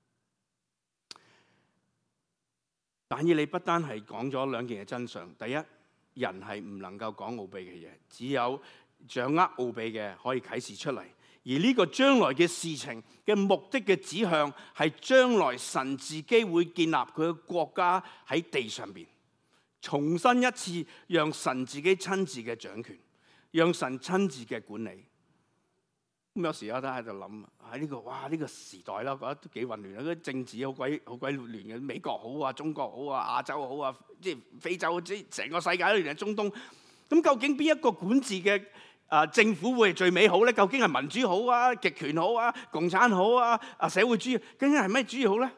但以理不單係講咗2件嘅真相，第一，人係唔能夠講奧秘嘅嘢，只有掌握奧秘嘅可以啟示出嚟。而呢個將來嘅事情嘅目的嘅指向，係將來神自己會建立佢嘅國家喺地上邊，重新一次讓神自己親自嘅掌權，讓神親自嘅管理。咁有時我都喺度諗喺呢個呢個時代啦，我覺得都幾混亂啊！嗰啲政治好鬼亂嘅，美國好啊，中國好啊，亞洲好啊，即係非洲，即係成個世界都亂，中東。咁究竟邊一個管治嘅政府會係最美好咧？究竟係民主好啊、極權好啊、共產好啊、社會主義，究竟係咩主義好咧？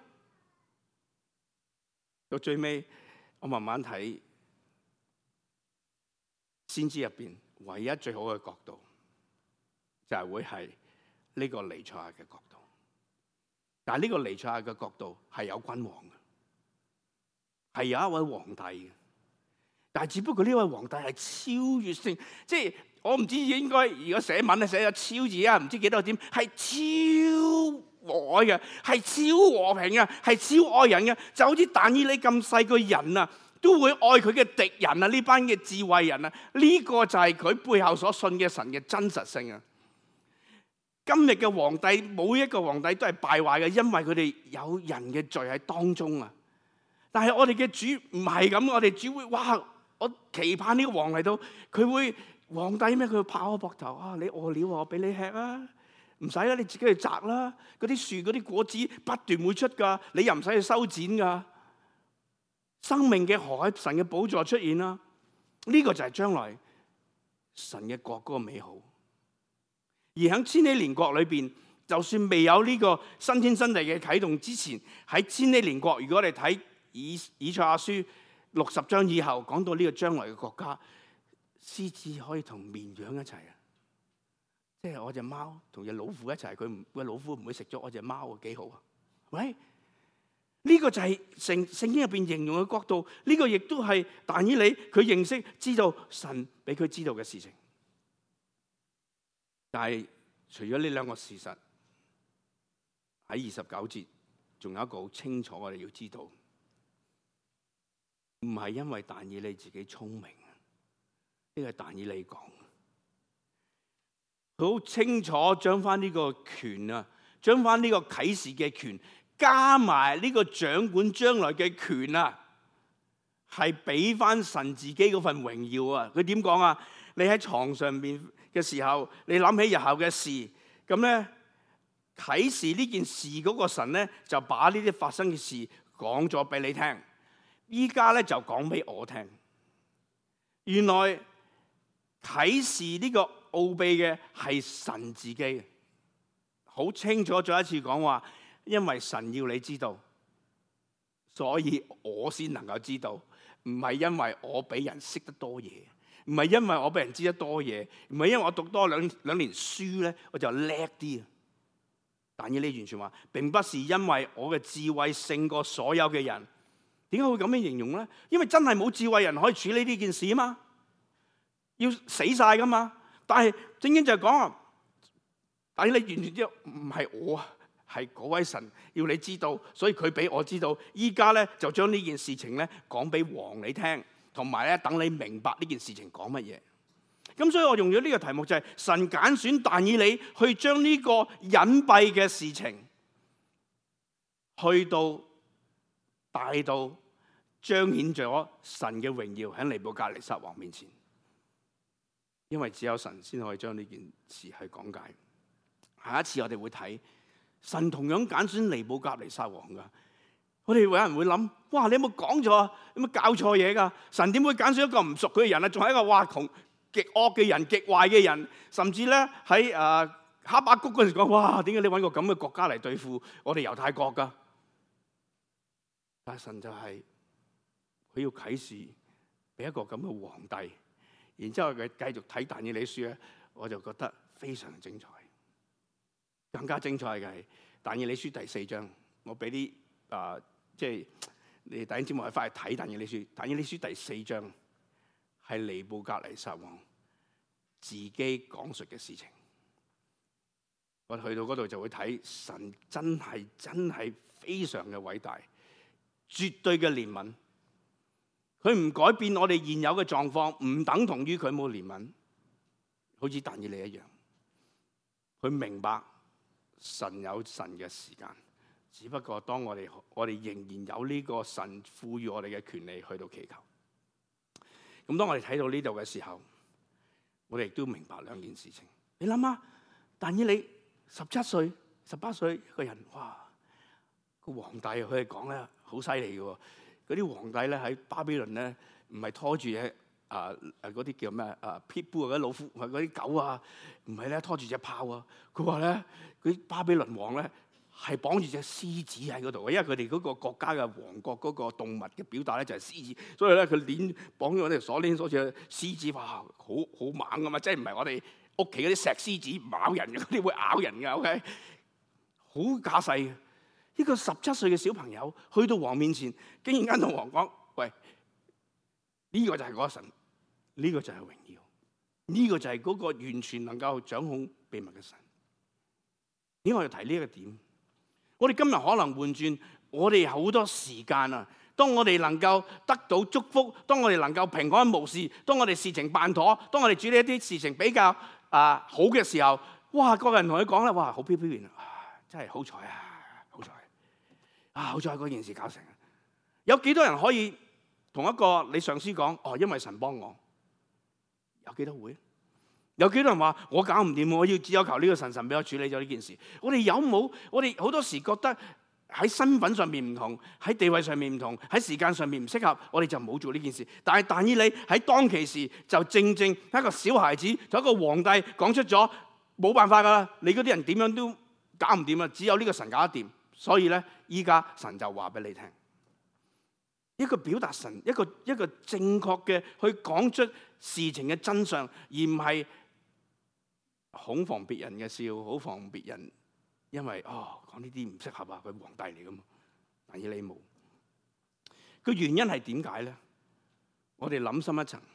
到最尾，我慢慢睇先知入邊唯一最好嘅角度，就係會係呢個彌賽亞嘅角度，但係呢個彌賽亞嘅角度係有君王嘅，係有一位皇帝嘅，但係只不過呢位皇帝係超越性，即係我唔知應該如果寫文咧寫咗超字啊，唔知幾多個點，係超愛嘅，係超和平嘅，係超愛人嘅，就好似但以理咁細個人啊， 都會愛佢嘅敵人啊！呢班嘅智慧人啊，呢個就係佢背後所信嘅神嘅真實性啊！今日嘅皇帝，每一個皇帝都係敗壞嘅，因為佢哋有人嘅罪喺當中啊！但係我哋嘅主唔係咁，我哋主會哇！我期盼呢個王嚟到，佢會皇帝咩？佢會拍我膊頭啊！你餓了，我俾你吃啊！唔使啦，你自己去摘啦。嗰啲樹嗰啲果子不斷會出噶，你又唔使去修剪噶。生命嘅河喺神嘅寶座出現啦，呢個就係將來神嘅國嗰個美好。而喺千禧年國裏邊，就算未有呢個新天新地嘅啟動之前，喺千禧年國，如果我哋睇以賽亞書60章以後，講到呢個將來嘅國家，獅子可以同綿羊一齊啊！即係我隻貓同隻老虎一齊，個老虎唔會食咗我隻貓啊，幾好啊！喂，呢個就係聖經入邊形容嘅國度，呢個亦都係但以理佢認識知道神俾佢知道嘅事情。但係除咗呢兩個事實，喺29節仲有一個好清楚我哋要知道，唔係因為但以理自己聰明，呢個係但以理講。佢好清楚將翻呢個權啊，將翻呢個啟示嘅權，加埋呢個掌管將來嘅權啊，係俾翻神自己嗰份榮耀啊！佢點講啊？你喺床上面嘅時候，你諗起日後嘅事，咁咧啟示呢件事嗰個神咧，就把呢啲發生嘅事講咗俾你聽。依家咧就講俾我聽，原來啟示呢個奧秘嘅係神自己，好清楚再一次講話，因為神要你知道，所以我先能夠知道，唔係因為我比人識得多嘢，唔係因為我比人知得多嘢，唔係因為我讀多兩年書咧，我就叻啲。但以理完全話，並不是因為我嘅智慧勝過所有嘅人。點解會咁樣形容咧？因為真係冇智慧人可以處理呢件事啊嘛，要死晒噶嘛。但係正經就係講啊，但係你完全知道唔係我啊，係嗰位神要你知道，所以佢俾我知道。依家咧就將呢件事情咧講俾王你聽，同埋咧等你明白呢件事情講乜嘢。咁所以我用咗呢個題目就係神揀選但以理去將呢個隱蔽嘅事情去到帶到彰顯咗神嘅榮耀喺尼布甲尼撒王面前，因為只有神先可以將呢件事去講解。下一次我哋會睇神同樣揀選尼布甲尼撒王噶。我哋有人會諗：哇，你有冇講錯？有冇教錯嘢噶？神點會揀選一個唔熟佢嘅人啊？仲係一個哇窮極惡嘅人、極壞嘅人，甚至咧喺哈巴谷嗰陣講：哇，點解你揾個咁嘅國家嚟對付我哋猶太國噶？但係神就係佢要啟示俾一個咁嘅皇帝，然之後佢繼續睇但以理書咧，我就覺得非常精彩。更加精彩嘅係但以理書第4章，我俾啲即係你弟兄姊妹翻去睇但以理書。但以理書第4章係尼布甲尼撒王自己講述嘅事情。我去到嗰度就會睇神真係非常嘅偉大。絕對嘅憐憫，佢唔改變我哋現有嘅狀況，唔等同於佢冇憐憫。好似但以理一樣，佢明白神有神嘅時間，只不過當我哋仍然有呢個神賦予我哋嘅權利去到祈求。咁當我哋睇到呢度嘅時候，我哋亦都明白兩件事情。你諗下，但以理17歲、18歲一個人，哇！個皇帝佢哋講咧好犀利嘅喎，嗰啲皇帝咧喺巴比倫咧唔係拖住隻嗰啲叫咩pitbull 嗰啲老虎，嗰啲狗啊，唔係咧拖住隻豹啊。佢話咧嗰啲巴比倫王咧係綁住隻獅子喺嗰度，因為佢哋嗰個國家嘅王國嗰個動物嘅表達咧就係獅子，所以咧佢綁咗嗰條鎖鏈鎖住獅子，哇，好猛噶嘛，即係唔係我哋屋企嗰啲石獅子唔咬人嘅，嗰啲會咬人嘅，OK， 好架勢嘅。呢個17歲嘅小朋友去到王面前，竟然間同王講：喂，呢個就係嗰個神，呢個就係榮耀，呢個就係嗰個完全能夠掌控秘密嘅神。點解我要提呢一個點？我哋今日可能換轉，我哋好多時間啊， 當我哋能夠得到祝福，當我哋能夠平安無事，當我哋事情辦妥，當我哋處理一啲事情比較好嘅時候，哇！個人同佢講咧，哇！好飄飄然，真係好彩啊，好彩啊，好彩嗰件事搞成。有幾多人可以同一個你上司講，哦，因為神幫我？有幾多會？有幾多人話我搞唔掂，我要只有求呢個神俾我處理咗呢件事？我哋有冇？我哋好多時覺得喺身份上面唔同，喺地位上面唔同，喺時間上面唔適合，我哋就冇做呢件事。但係但以理喺當其時就正正一個小孩子同一個皇帝講出咗，冇辦法噶啦，你嗰啲人點樣都搞唔掂啊，只有呢個神搞得掂。所以咧，依家神就話俾你聽，一個表達神一個正確嘅去講出事情嘅真相，而唔係恐防別人嘅笑，恐防別人因為講呢啲唔適合啊，佢皇帝嚟噶嘛。但以理冇，個原因係點解咧？我哋諗深一層，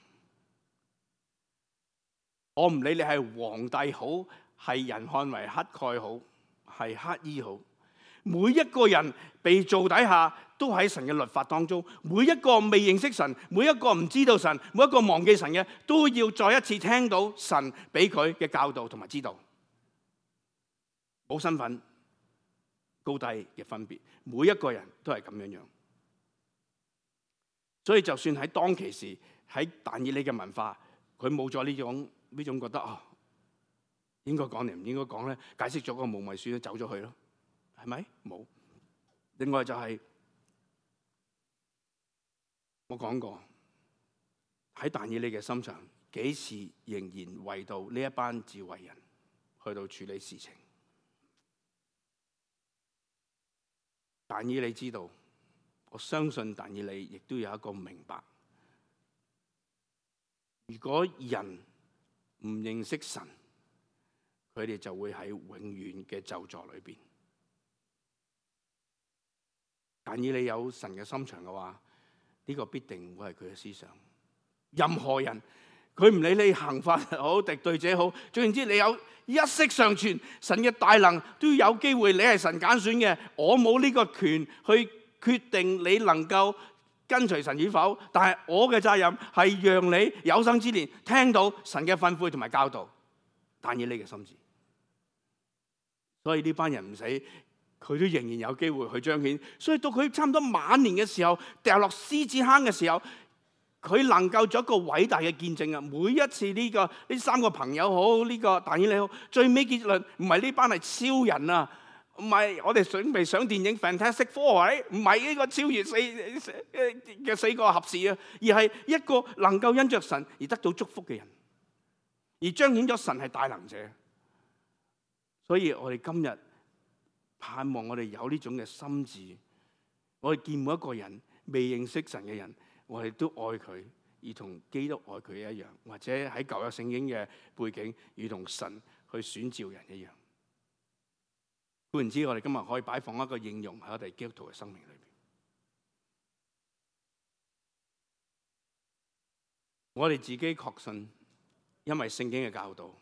我唔理你係皇帝好，係人看為乞丐好，係乞衣好，每一個人被造底下都喺神嘅律法當中，每一個未認識神，每一個唔知道神，每一個忘記神嘅，都要再一次聽到神俾佢嘅教導同埋知道，冇身份高低嘅分別，每一個人都係咁樣樣。所以就算喺當其時喺但以理嘅文化，佢冇咗呢種覺得應該講定唔應該講咧，解釋咗個無謂書走咗去咯，係咪？冇。另外就係我講過喺但以理嘅心上，幾時仍然為到呢一班智慧人去到處理事情。但以理知道，我相信但以理亦都有一個明白，如果人唔認識神，佢哋就會喺永遠嘅咒詛裏邊。但以理有神嘅心腸嘅話，呢個必定會係佢嘅思想。任何人，佢唔理你行法好，敵對者好，總言之，你有一息尚存，神嘅大能都有機會，你係神揀選嘅。我冇呢個權去決定你能夠跟隨神與否，但係我嘅責任係讓你有生之年聽到神嘅吩咐同埋教導。但以理嘅心志，所以呢班人唔死，佢都仍然有機會去彰顯。所以到佢差唔多晚年嘅時候，掉落獅子坑嘅時候，佢能夠做一個偉大嘅見證啊！每一次呢三個朋友好，呢個但以理好，最尾結論唔係呢班係超人啊，唔係我哋準備上電影 Fantastic Four，唔係呢個超越四個合士啊，而係一個能夠因着神而得到祝福嘅人，而彰顯咗神係大能者。所以我哋今日盼望我哋有呢種嘅心志，我哋見每一個人未認識神嘅人，我哋都愛佢，而同基督愛佢一樣，或者喺舊約聖經嘅背景，如同神去選召人一樣。固然之，我哋今日可以擺放一個應用喺我哋基督徒嘅生命裏邊。我哋自己確信，因為聖經嘅教導，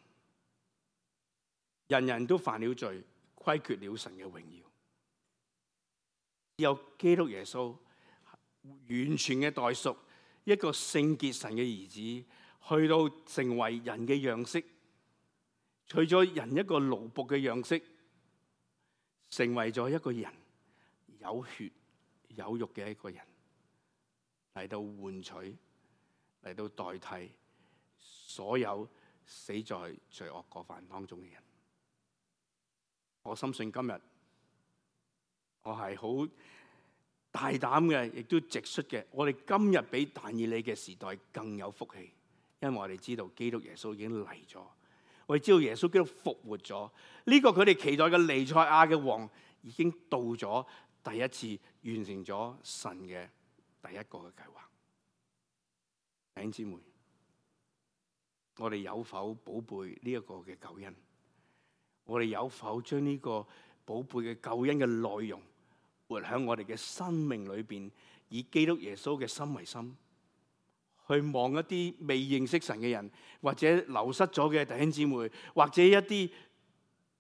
人人都犯了罪，虧缺了神嘅榮耀。只有基督耶穌完全嘅代贖，一個聖潔神嘅兒子，去到成為人嘅樣式，取咗人一個奴僕嘅樣式，成為咗一個人有血有肉嘅一個人，嚟到換取，嚟到代替所有死在罪惡過犯當中嘅人。我深信今日我係好大膽嘅，亦都直率嘅。我哋今日比但以理嘅時代更有福氣，因為我哋知道基督耶穌已經嚟咗，我哋知道耶穌基督復活咗。呢個佢哋期待嘅彌賽亞嘅王已經到咗，第一次完成咗神嘅第一個嘅計劃。弟兄姊妹，我哋有否寶貝呢一個嘅救恩？我哋有否將呢個寶貝嘅救恩嘅內容活喺我哋嘅生命裏邊，以基督耶穌嘅心為心，去望一啲未認識神嘅人，或者流失咗嘅弟兄姊妹，或者一啲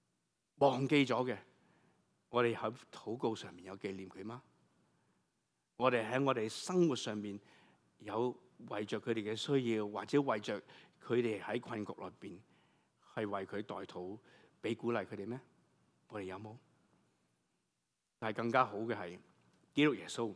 忘記咗嘅，我哋喺禱告上面有紀念佢嗎？ 我哋喺我哋生活上面有為着佢哋嘅需要，或者為着佢哋喺困局裏邊係為佢代禱，俾鼓勵佢哋咩？我哋有冇？但係更加好嘅係基督耶穌，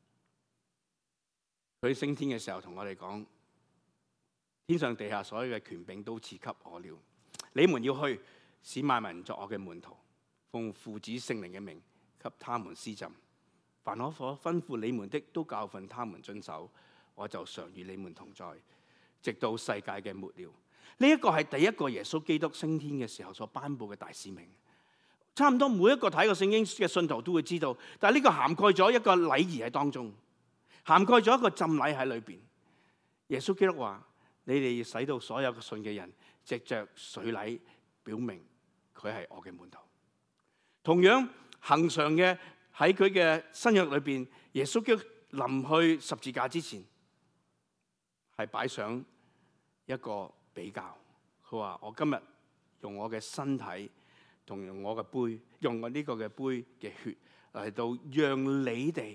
佢升天嘅時候同我哋講：天上地下所有嘅權柄都賜給我了，你們要去，使萬民作我嘅門徒，奉父子聖靈嘅名給他們施浸，凡我所吩咐你們的，都教訓他們遵守，我就常與你們同在，直到世界嘅末了。呢一個係第一個耶穌基督升天嘅時候所頒布嘅大使命。差唔多每一個睇過聖經嘅信徒都會知道，但係呢個涵蓋咗一個禮儀喺當中，涵蓋咗一個浸禮喺裏邊。耶穌基督話：你哋要使到所有嘅信嘅人藉着水禮表明佢係我嘅門徒。同樣恆常嘅喺佢嘅新約裏邊，耶穌基督臨去十字架之前係擺上一個比較。佢話：我今日用我嘅身體同用我嘅杯，用我呢個嘅杯嘅血嚟到讓你哋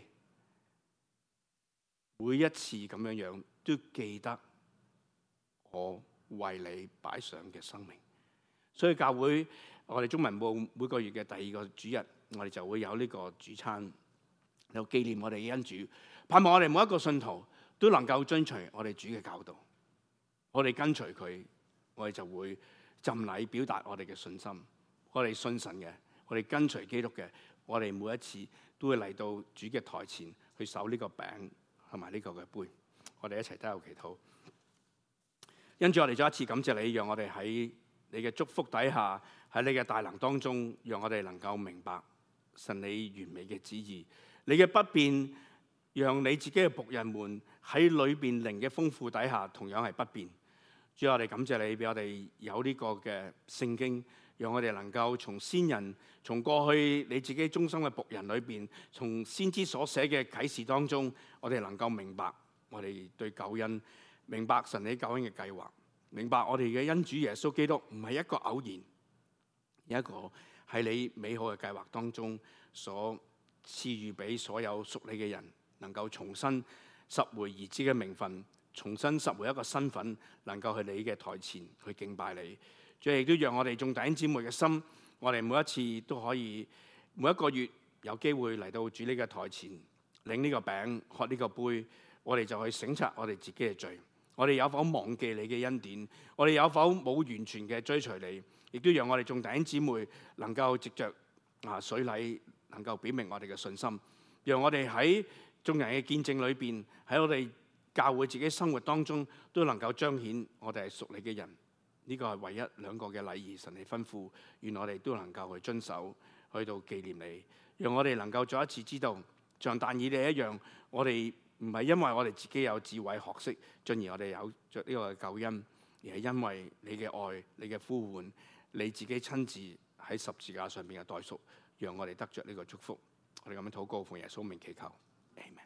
每一次咁樣樣都記得我為你擺上嘅生命。所以教會我哋中文部每個月嘅第二個主日，我哋就會有呢個主餐，有紀念我哋嘅恩主，盼望我哋每一個信徒都能夠遵隨我哋主嘅教導，我哋跟隨佢，我哋就會浸禮表達我哋嘅信心。我哋信神嘅，我哋跟隨基督嘅，我哋每一次都會嚟到主嘅台前去守呢個餅同埋呢個嘅杯。我哋一齊都有祈禱。因住我哋再一次感謝你，讓我哋喺你嘅祝福底下，喺你嘅大能當中，讓我哋能夠明白神你完美嘅旨意，你嘅不變，讓你自己嘅僕人們喺裏邊靈嘅豐富底下，同樣係不變。主，我哋感謝你，俾我哋有呢個嘅聖經。讓我哋能夠從先人、從過去你自己忠心嘅僕人裏邊，從先知所寫嘅啟示當中，我哋能夠明白我哋對救恩，明白神你救恩嘅計劃，明白我哋嘅恩主耶穌基督唔係一個偶然，一個喺你美好嘅計劃當中所賜予俾所有屬你嘅人，能夠重新拾回兒子嘅名分，重新拾回一個身份，能夠去你嘅台前去敬拜你。最亦都讓我哋眾弟兄姊妹嘅心，我哋每一次都可以每一個月有機會嚟到主呢個台前，領呢個餅，喝呢個杯，我哋就去省察我哋自己嘅罪。我哋有否忘記你嘅恩典？我哋有否冇完全嘅追隨你？亦都讓我哋眾弟兄姊妹能夠藉着水禮，能夠表明我哋嘅信心，讓我哋喺眾人嘅見證裏邊，喺我哋教會自己生活當中，都能夠彰顯我哋係屬你嘅人。呢個係唯一兩個嘅禮儀，神你吩咐，願我哋都能夠去遵守，去到紀念你，讓我哋能夠再一次知道，像但以理一樣，我哋唔係因為我哋自己有智慧學識，進而我哋有着呢個救恩，而係因為你嘅愛、你嘅呼喚，你自己親自喺十字架上邊嘅代贖，讓我哋得着呢個祝福。我哋咁樣禱告，奉耶穌名祈求，阿們。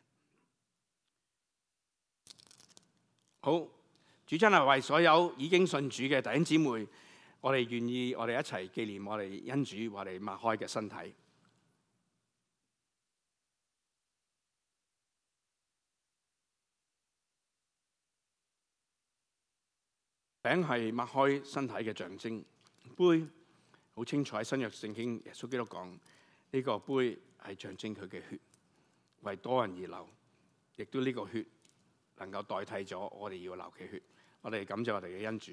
好。主真係為所有已經信主嘅弟兄姊妹，我哋願意我哋一齊紀念我哋恩主我哋擘開嘅身體。餅係擘開身體嘅象徵，杯好清楚喺新約聖經耶穌基督講呢個杯係象徵佢嘅血，為多人而流，亦都呢個血能夠代替咗我哋要流嘅血。我哋感謝我哋嘅恩主。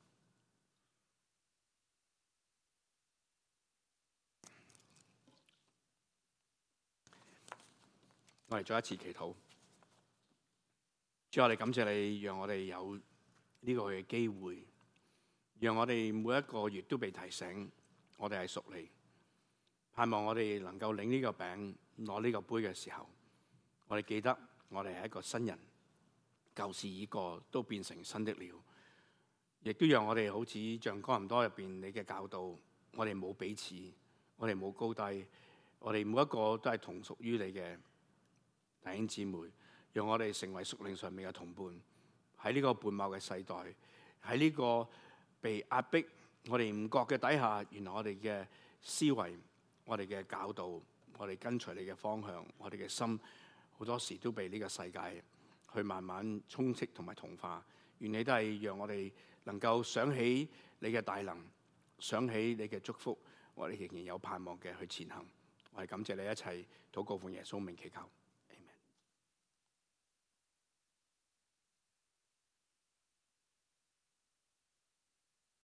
我哋再一次祈禱。主，我哋感謝你，讓我哋有呢個嘅機會，讓我哋每一個月都被提醒，我哋係屬你。盼望我哋能夠領呢個餅、攞呢個杯嘅時候，我哋記得我哋係一個新人。舊事已過，都變成新的了。亦都讓我哋好似像哥林多入邊你嘅教導，我哋冇彼此，我哋冇高低，我哋每一個都係同屬於你嘅弟兄姊妹。讓我哋成為屬靈上面嘅同伴。喺呢個悖謬嘅世代，喺呢個被壓迫、我哋唔覺嘅底下，原來我哋嘅思維、我哋嘅教導、我哋跟隨你嘅方向、我哋嘅心， 好多時都被呢個世界去慢慢充斥同埋同化。願你都係讓我哋能夠想起你嘅大能，想起你嘅祝福，我哋仍然有盼望嘅去前行。我係感謝你一齊禱告奉耶穌名祈求。